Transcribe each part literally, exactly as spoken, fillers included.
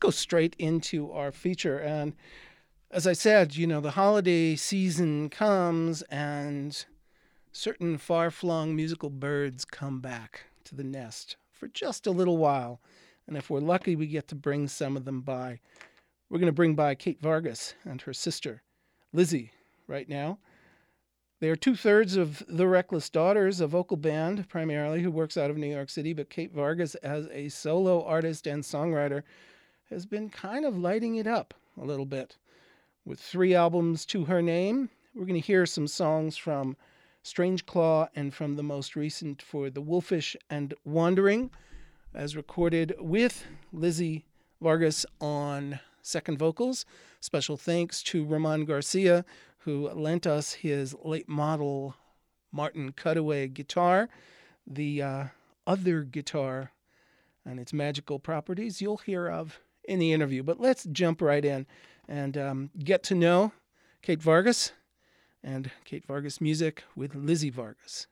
go straight into our feature. And as I said, you know, the holiday season comes and certain far-flung musical birds come back to the nest for just a little while. And if we're lucky, we get to bring some of them by. We're going to bring by Kate Vargas and her sister, Lizzie, right now. They are two-thirds of the Reckless Daughters, a vocal band primarily who works out of New York City, but Kate Vargas, as a solo artist and songwriter, has been kind of lighting it up a little bit. With three albums to her name, we're going to hear some songs from Strange Claw and from the most recent for The Wolfish and Wandering, as recorded with Lizzie Vargas on second vocals. Special thanks to Ramon Garcia, who lent us his late model Martin Cutaway guitar. The uh, other guitar and its magical properties you'll hear of in the interview. But let's jump right in and um, get to know Kate Vargas and Kate Vargas music with Lizzie Vargas.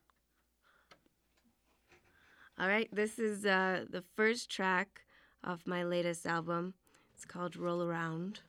All right, this is uh, the first track off my latest album. It's called Roll Around.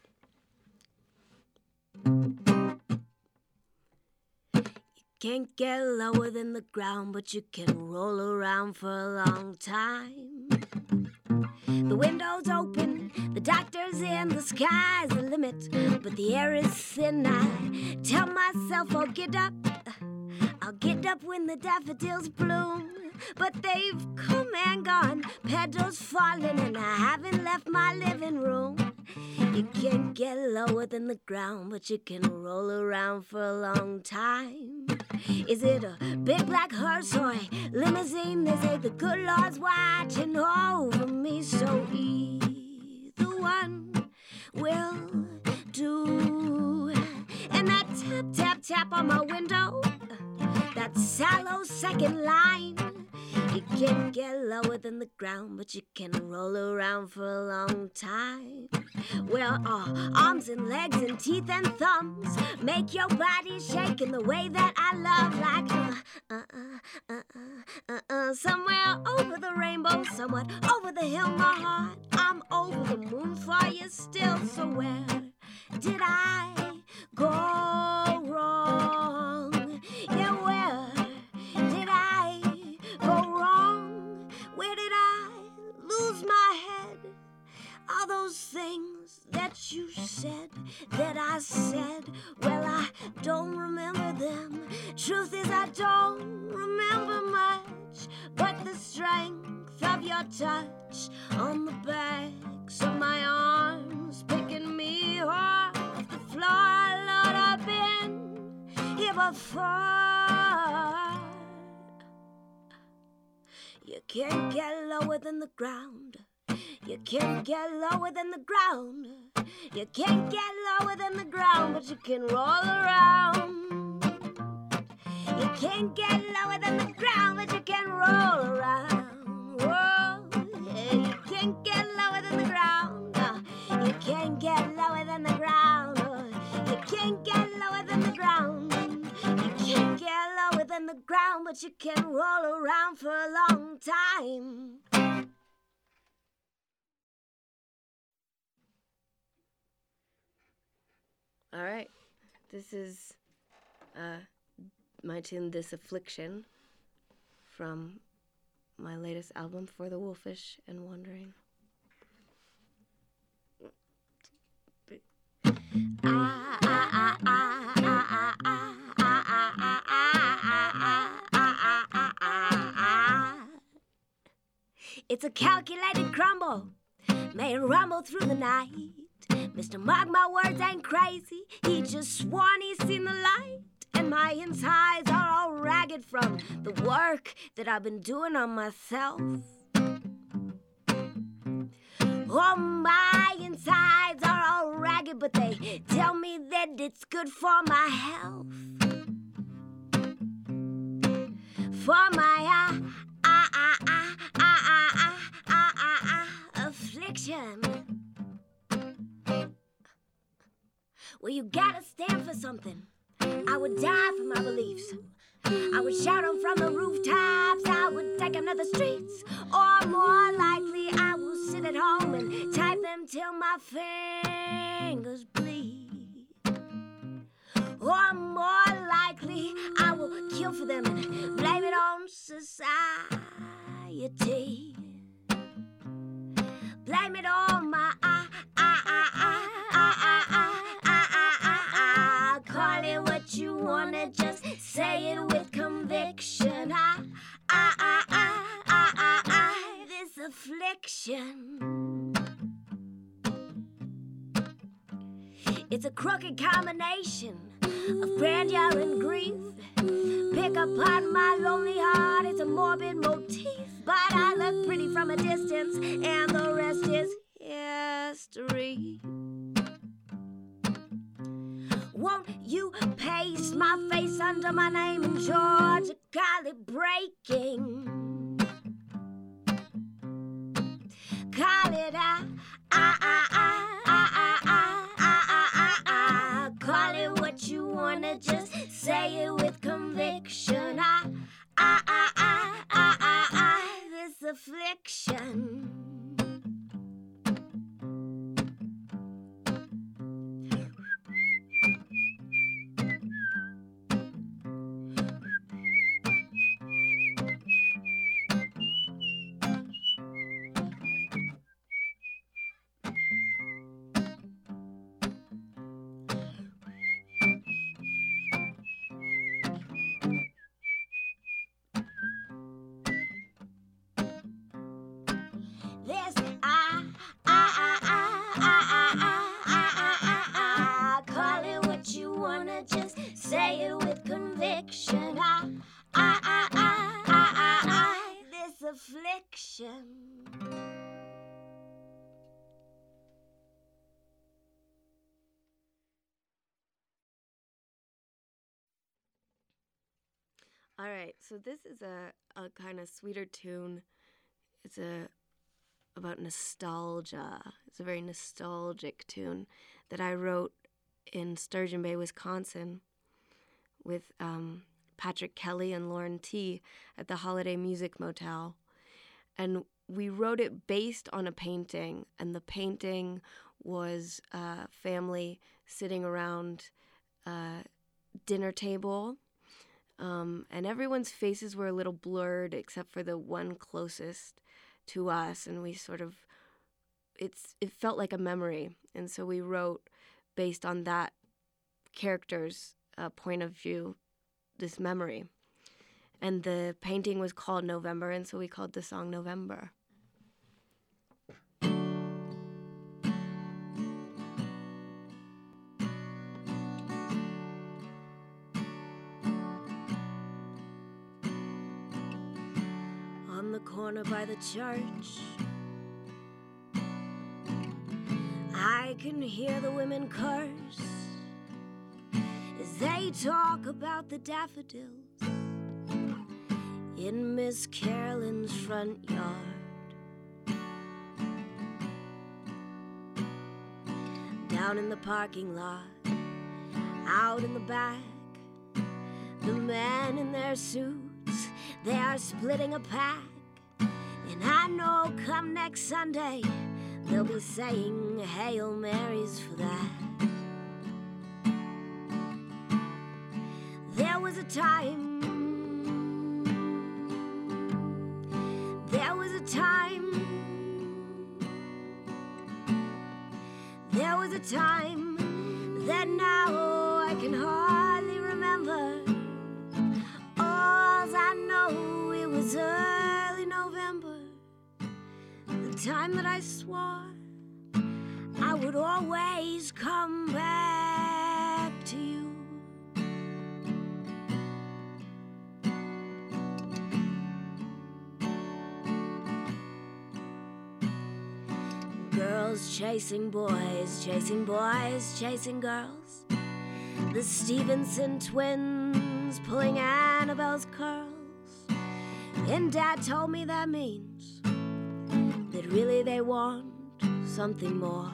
You can't get lower than the ground, but you can roll around for a long time. The window's open, the doctor's in, the sky's the limit, but the air is thin. I tell myself I'll get up, I'll get up when the daffodils bloom. But they've come and gone, petals falling, and I haven't left my living room. You can't get lower than the ground, but you can roll around for a long time. Is it a big black hearse or a limousine? They say the good Lord's watching over me, so either one will do. And that tap, tap, tap on my window, that sallow second line. You can't get lower than the ground, but you can roll around for a long time. Well, uh, arms and legs and teeth and thumbs make your body shake in the way that I love, like uh, uh, uh, uh, uh, uh, somewhere over the rainbow, somewhat over the hill, my heart. I'm over the moon for you still, so where did I go wrong? Yeah, where did I go wrong? Where did I lose my head? All those things that you said, that I said, well, I don't remember them. Truth is, I don't remember much, but the strength of your touch on the backs of my arms, picking me off the floor. Lord, I've been here before. You can't get lower than the ground. You can't get lower than the ground. You can't get lower than the ground, but you can roll around. You can't get lower than the ground, but you can roll around. Whoa, yeah, you can't get lower than the ground. Uh, you can't get lower than the ground. Uh, you can't get lower than the ground. You can't get lower than the ground, but you can roll around for a long time. All right, this is uh, my tune, This Affliction, from my latest album, For the Wolfish and Wandering. It's a calculated crumble, may rumble through the night. Mister Mark my words ain't crazy, he just sworn he's seen the light. And my insides are all ragged from the work that I've been doing on myself. Oh, my insides are all ragged, but they tell me that it's good for my health. For my uh, uh, uh, uh, uh, uh, uh, uh, uh, affliction. Well, you gotta stand for something. I would die for my beliefs. I would shout them from the rooftops. I would take them to the streets. Or more likely, I will sit at home and type them until my fingers bleed. Or more likely, I will kill for them and blame it on society. Blame it on my I, I, I, I, I, I, I, I, I, I. Call it what you wanna, just say it with conviction. I, I, I, I, I, I, I. This affliction. It's a crooked combination of grandeur and grief. Pick apart my lonely heart, it's a morbid motif. But I look pretty from a distance, and the rest is history. Won't you paste my face under my name in Georgia? Call it breaking. Call it I, I, I, I, I, I, I, I, I. Call it what you wanna, just say it with conviction. I, I, I, I, I, I, I. This affliction. This I, I, I, I, I, I, I, I, call it what you wanna, just say it with conviction. I, I, I, I, I, I, I, this affliction. All right, so this is a, a kind of sweeter tune. It's a about nostalgia. It's a very nostalgic tune that I wrote in Sturgeon Bay, Wisconsin with um, Patrick Kelly and Lauren T. at the Holiday Music Motel. And we wrote it based on a painting, and the painting was a family sitting around a dinner table, um, and everyone's faces were a little blurred except for the one closest to us, and we sort of, it's it felt like a memory, and so we wrote based on that character's uh, point of view, this memory. And the painting was called November, and so we called the song November. On the corner by the church, I can hear the women curse as they talk about the daffodils in Miss Carolyn's front yard. Down in the parking lot, out in the back, the men in their suits, they are splitting a pack. And I know come next Sunday, they'll be saying Hail Marys for that. There was a time, there was a time, there was a time that now I can hardly remember. All I know, it was early November, the time that I swore I would always come back to you. Girls chasing boys, chasing boys, chasing girls. The Stevenson twins pulling Annabelle's curls. And Dad told me that means that really they want something more.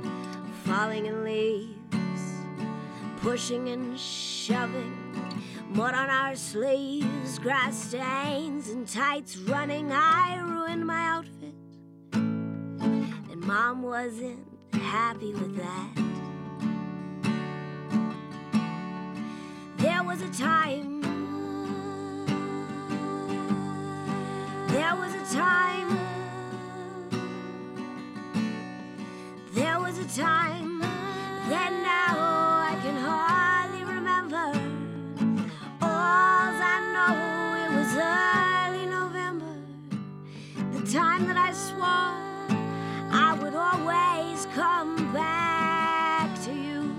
Falling in leaves, pushing and shoving, Mud on our sleeves, grass stains, and tights running. I ruined my outfit, and Mom wasn't happy with that. There was a time, there was a time, there was a time that now I can hardly remember. All I know, it was early November, the time that I swore I would always come back to you.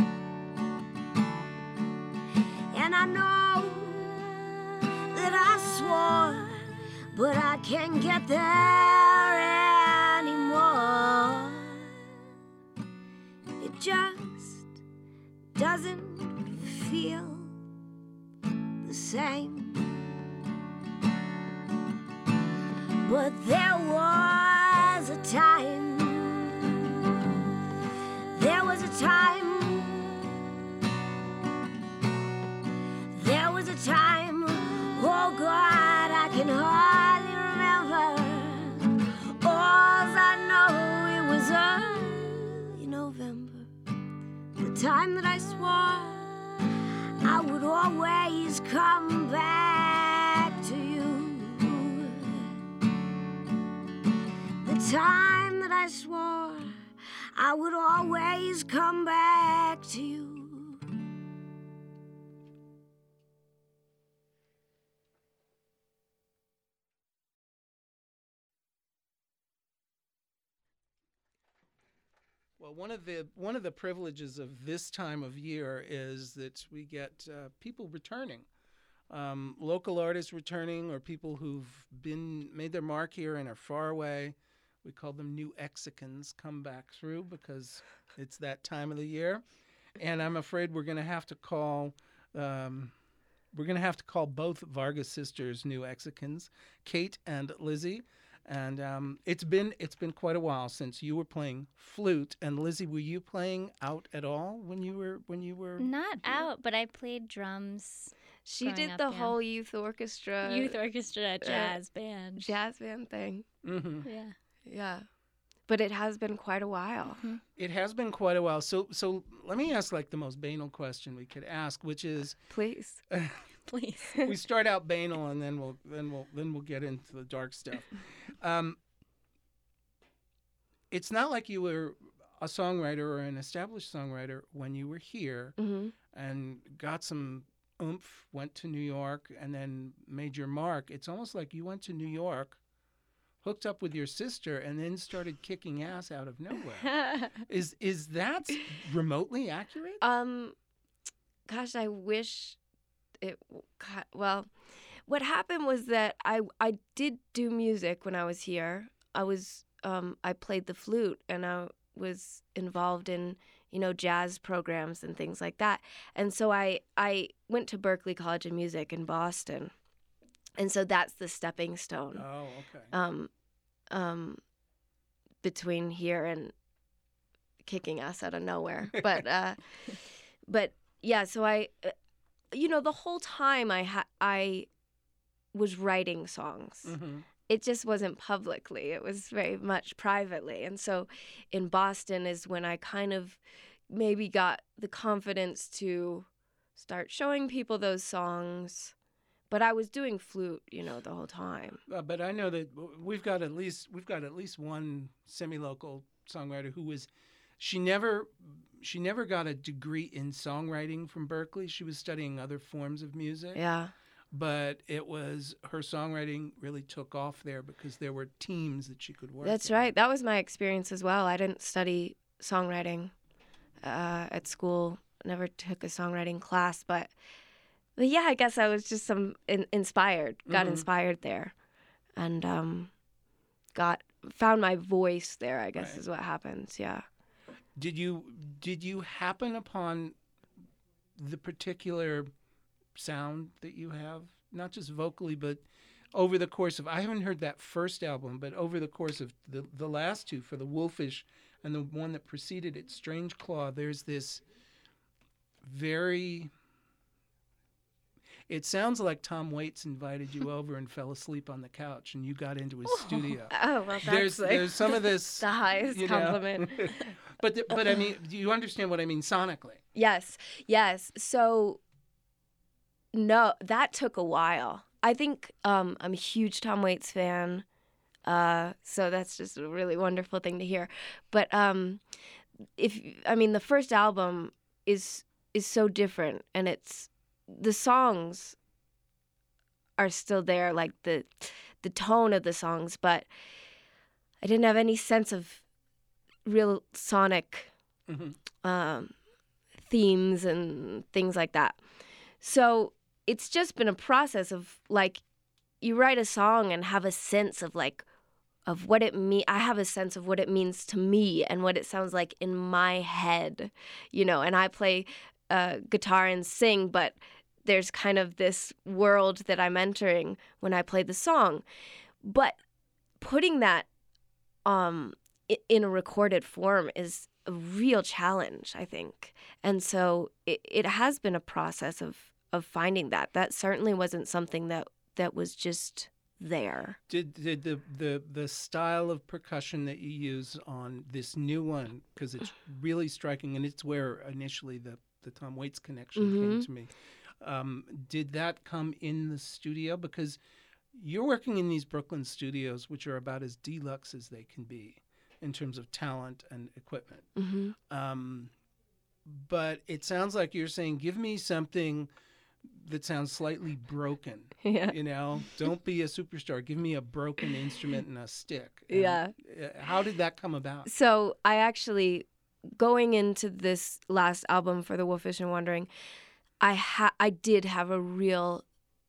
And I know that I swore, but I can't get there anymore. It just doesn't feel the same. But there was a time, there was a time, there was a time, oh God, I can hardly remember. All I know, it was early November, the time that I swore I would always come back to you. The time that I swore I would always come back to you. Well, one of the one of the privileges of this time of year is that we get uh, people returning, um, local artists returning, or people who've been made their mark here and are far away. We call them new Exicans come back through because it's that time of the year, and I'm afraid we're going to have to call um, we're going to have to call both Vargas sisters new Exicans, Kate and Lizzie. And um, it's been it's been quite a while since you were playing flute. And Lizzie, were you playing out at all when you were when you were Not here? out, but I played drums. She growing did up, the yeah. whole youth orchestra, Youth orchestra, jazz band. jazz band thing. Mm-hmm. Yeah. Yeah, but it has been quite a while. Mm-hmm. It has been quite a while. So so let me ask like the most banal question we could ask, which is Please. Please. we start out banal and then we'll then we'll then we'll get into the dark stuff. Um, it's not like you were a songwriter or an established songwriter when you were here Mm-hmm. and got some oomph, went to New York, and then made your mark. It's almost like you went to New York, hooked up with your sister, and then started kicking ass out of nowhere. is is that remotely accurate? um, gosh, I wish it. Well, what happened was that I I did do music when I was here. I was um I played the flute and I was involved in, you know, jazz programs and things like that. And so I I went to Berklee College of Music in Boston. And so that's the stepping stone Oh, okay. um um between here and kicking us out of nowhere. But uh but yeah, so I uh, you know, the whole time I ha- I was writing songs. Mm-hmm. It just wasn't publicly. It was very much privately. And so in Boston is when I kind of maybe got the confidence to start showing people those songs. But I was doing flute, you know, the whole time. Uh, but I know that w- we've got at least we've got at least one semi-local songwriter who was she never she never got a degree in songwriting from Berklee. She was studying other forms of music. Yeah. But it was her songwriting really took off there because there were teams that she could work That's in. right. That was my experience as well. I didn't study songwriting uh, at school. Never took a songwriting class, but, but yeah, I guess I was just some in, inspired. Got Mhm. inspired there, and um, got found my voice there. I guess Right. is what happens. Yeah. Did you did you happen upon the particular sound that you have, not just vocally, but over the course of, I haven't heard that first album, but over the course of the, the last two, for the Wolfish and the one that preceded it, Strange Claw, there's this very, It sounds like Tom Waits invited you over and fell asleep on the couch, and you got into his studio. Oh, well, that's There's like there's some of this, the highest you know. compliment. but the, but I mean, do you understand what I mean sonically? Yes, yes. So, no, that took a while. I think um, I'm a huge Tom Waits fan, uh, so that's just a really wonderful thing to hear. But um, if I mean, the first album is is so different, and it's the songs are still there, like the the tone of the songs, but I didn't have any sense of real sonic Mm-hmm. um, themes and things like that. So it's just been a process of like, you write a song and have a sense of like, of what it mean. I have a sense of what it means to me and what it sounds like in my head, you know, and I play uh, guitar and sing, but there's kind of this world that I'm entering when I play the song. But putting that um, i- in a recorded form is a real challenge, I think. And so it, it has been a process of of finding that. That certainly wasn't something that, that was just there. Did did the, the the style of percussion that you use on this new one, because it's really striking, and it's where initially the, the Tom Waits connection Mm-hmm. came to me. Um, did that come in the studio? Because you're working in these Brooklyn studios, which are about as deluxe as they can be in terms of talent and equipment. Mm-hmm. Um, but it sounds like you're saying, give me something that sounds slightly broken. Yeah. You know, don't be a superstar. Give me a broken instrument and a stick. And, Yeah. uh, How did that come about? So I actually, going into this last album for The Wolfish and Wandering, I ha- I did have a real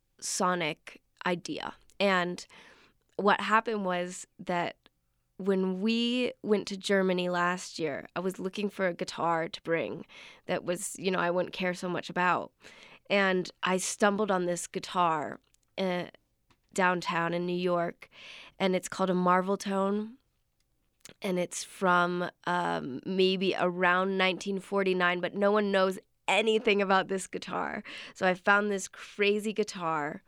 sonic idea. And what happened was that when we went to Germany last year, I was looking for a guitar to bring that was, you know, I wouldn't care so much about. And I stumbled on this guitar uh, downtown in New York, and it's called a Marvel Tone. And it's from um, maybe around nineteen forty-nine, but no one knows anything about this guitar. So I found this crazy guitar,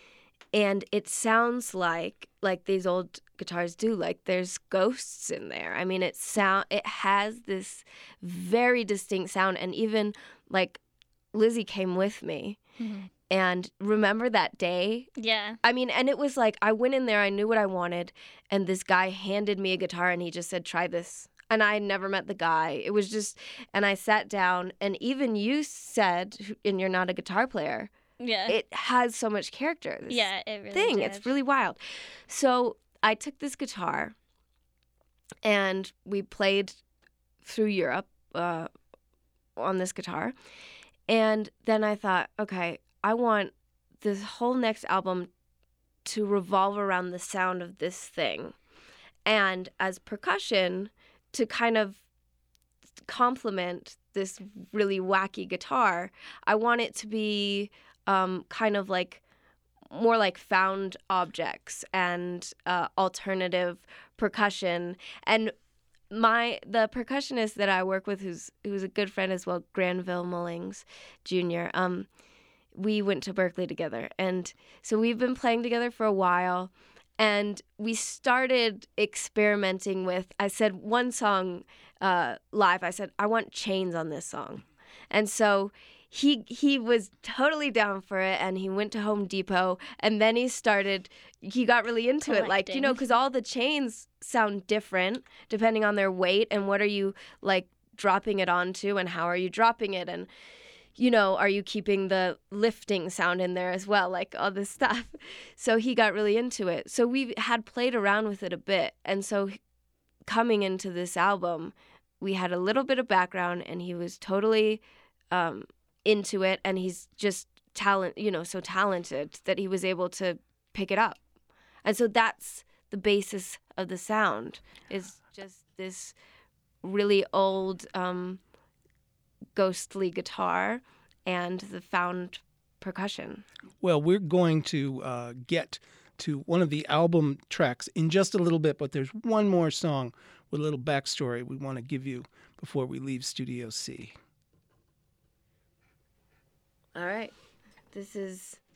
and it sounds like like these old guitars do. Like there's ghosts in there. I mean, it sound it has this very distinct sound, and even like Lizzie came with me. Mm-hmm. And remember that day? Yeah. I mean, and it was like, I went in there, I knew what I wanted, and this guy handed me a guitar and he just said, try this. And I had never met the guy. It was just, and I sat down, and even you said, and you're not a guitar player, Yeah. it has so much character. This yeah, it really thing. did. It's really wild. So I took this guitar and we played through Europe uh, on this guitar. And then I thought, okay, I want this whole next album to revolve around the sound of this thing. And as percussion, to kind of complement this really wacky guitar, I want it to be um, kind of like more like found objects and uh, alternative percussion. And my the percussionist that I work with, who's who's a good friend as well, Granville Mullings Junior Um, we went to Berkeley together, and so we've been playing together for a while. And we started experimenting with. I said one song uh, live. I said I want chains on this song, and so he he was totally down for it. And he went to Home Depot, and then he started. He got really into it, like, you know, because all the chains sound different depending on their weight and what are you like dropping it onto and how are you dropping it, and you know, are you keeping the lifting sound in there as well, like all this stuff. So he got really into it. So we had played around with it a bit, and so coming into this album, we had a little bit of background, and he was totally um, into it, and he's just talent, you know, so talented that he was able to pick it up. And so that's the basis of the sound, is just this really old um, ghostly guitar and the found percussion. Well, we're going to uh, get to one of the album tracks in just a little bit, but there's one more song with a little backstory we want to give you before we leave Studio C. All right. This is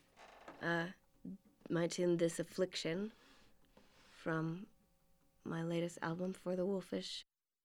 uh, my tune This Affliction from my latest album, For the Wolfish.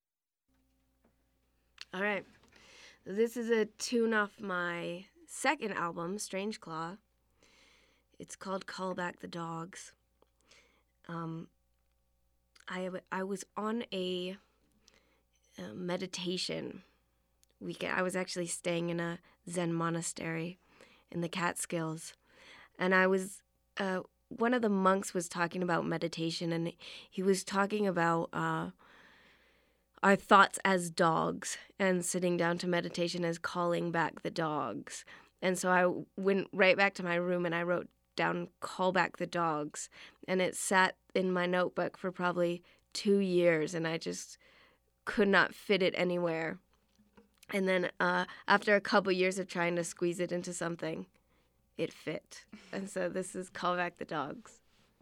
All right. This is a tune off my second album, Strange Claw. It's called Call Back the Dogs. Um, I, I was on a, a meditation weekend. I was actually staying in a Zen monastery in the Catskills. And I was, uh, one of the monks was talking about meditation, and he was talking about uh, our thoughts as dogs, and sitting down to meditation as calling back the dogs. And so I went right back to my room and I wrote down Call Back the Dogs. And it sat in my notebook for probably two years, and I just could not fit it anywhere. And then uh, after a couple years of trying to squeeze it into something, it fit. And so this is Call Back the Dogs.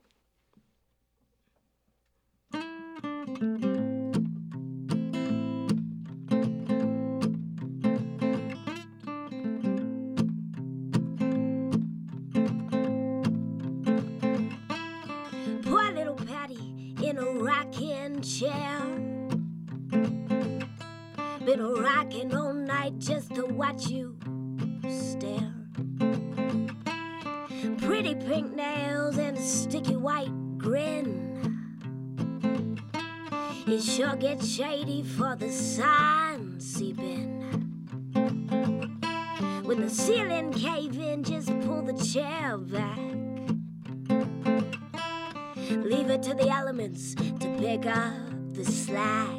Poor little Patty in a rocking chair. Been rocking all night just to watch you stare. Pretty pink nails and a sticky white grin. It sure gets shady for the sun seeping. When the ceiling cave in, just pull the chair back. Leave it to the elements to pick up the slack.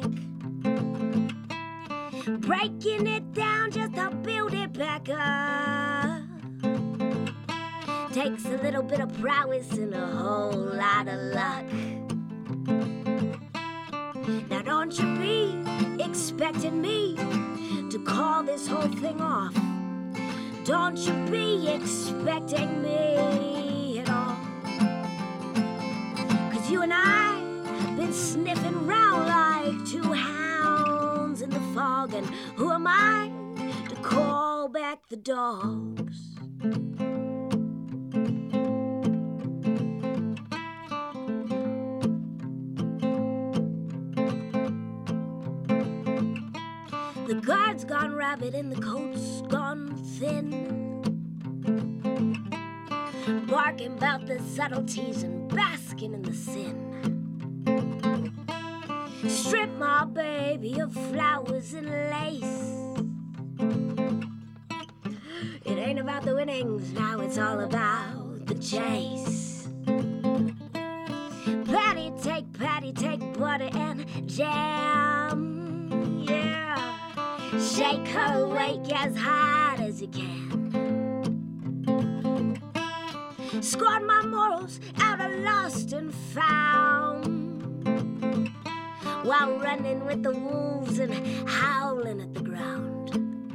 Breaking it down just to build it back up takes a little bit of prowess and a whole lot of luck. Now don't you be expecting me to call this whole thing off. Don't you be expecting me at all. Cause you and I been sniffing round like two hounds in the fog. And who am I to call back the dogs? The guard's gone rabbit and the coat's gone thin, barking about the subtleties and basking in the sin. Strip my baby of flowers and lace. It ain't about the winnings, now it's all about the chase. Patty, take Patty, take butter and jam, yeah. Shake her awake as hard as you can. Scored my morals out of lost and found, while running with the wolves and howling at the ground.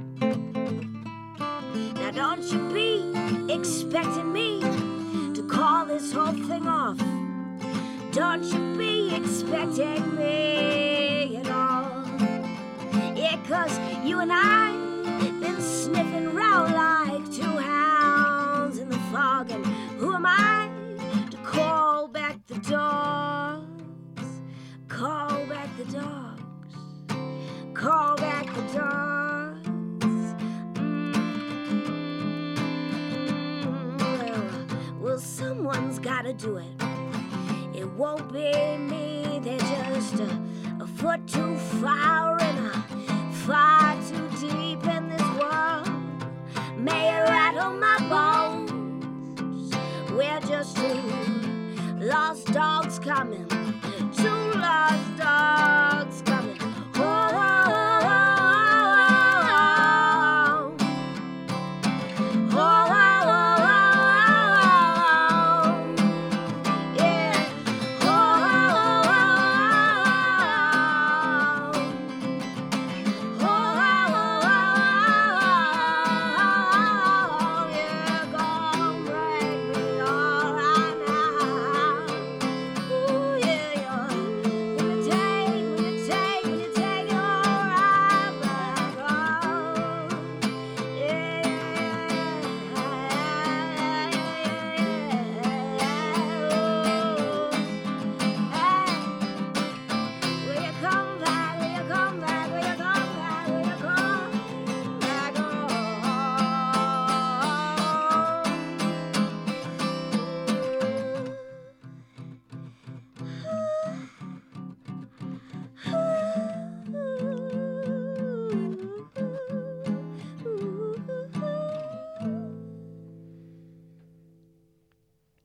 Now don't you be expecting me to call this whole thing off. Don't you be expecting me at all. Yeah, cause you and I been sniffing round like two hounds in the fog. And who am I to call back the dogs? Call back the dogs. Call back the dogs. Mm, well, well, someone's gotta do it. It won't be me. They're just a, a foot too far and a far too deep in this world. May it rattle my bones. We're just two lost dogs coming. Two lost dogs coming. Oh, oh, oh, oh, oh, oh, yeah. Oh, oh, oh, oh, yeah. Gonna break me all right now. Ooh, yeah.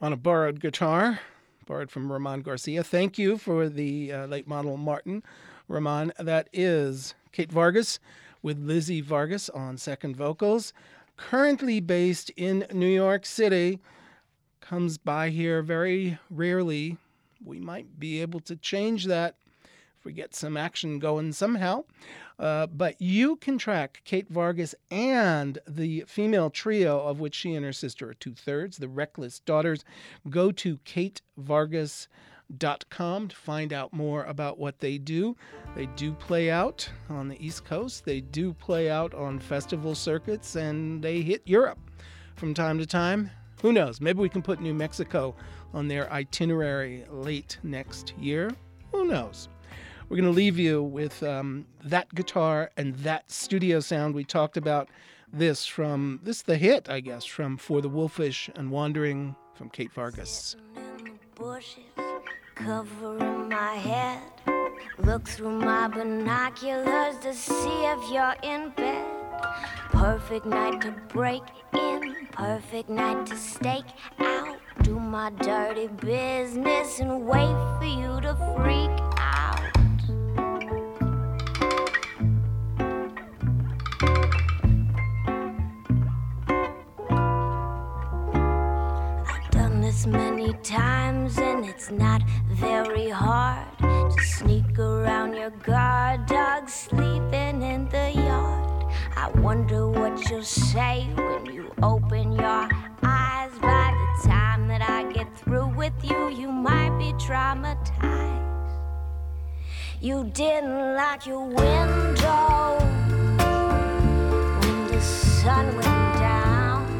on a borrowed guitar, borrowed from Ramon Garcia. Thank you for the uh, late model Martin Ramon. That is Kate Vargas with Lizzie Vargas on second vocals. Currently based in New York City, comes by here very rarely. We might be able to change that if we get some action going somehow. Uh, but you can track Kate Vargas and the female trio of which she and her sister are two-thirds, the Reckless Daughters. Go to kate vargas dot com to find out more about what they do. They do play out on the East Coast. They do play out on festival circuits, and they hit Europe from time to time. Who knows? Maybe we can put New Mexico on their itinerary late next year. Who knows? We're going to leave you with um, that guitar and that studio sound. We talked about this from, this is the hit, I guess, from For the Wolfish and Wandering from Kate Vargas. In the bushes, covering my head, look through my binoculars to see if you're in bed. Perfect night to break in, perfect night to stake out, do my dirty business and wait for you to freak out. I've done this many times and it's not very hard to sneak around your guard dog sleeping in the yard. I wonder what you'll say when you open your eyes. By the time that I get through with you, you might be traumatized. You didn't lock your window when the sun went down,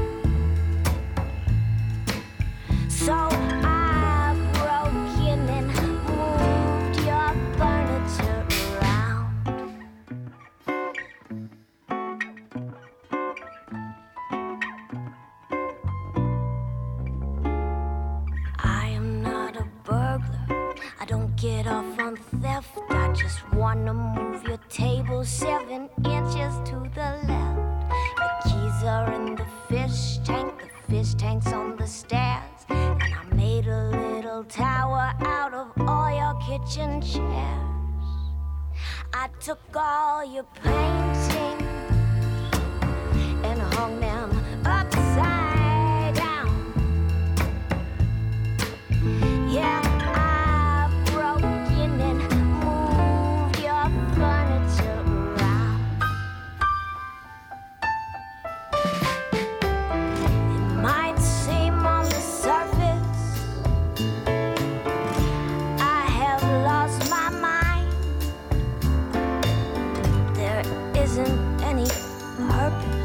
so I broke in and moved your furniture around. I am not a burglar. I don't get off on theft. I just wanna move your table seven inches to the left. The keys are in the fish tank. The fish tank's on the stairs. And I made a little tower out of all your kitchen chairs. I took all your paintings and hung them upside down. Yeah, I broke in and moved your furniture around. It might seem on the surface I have lost my mind. There isn't any purpose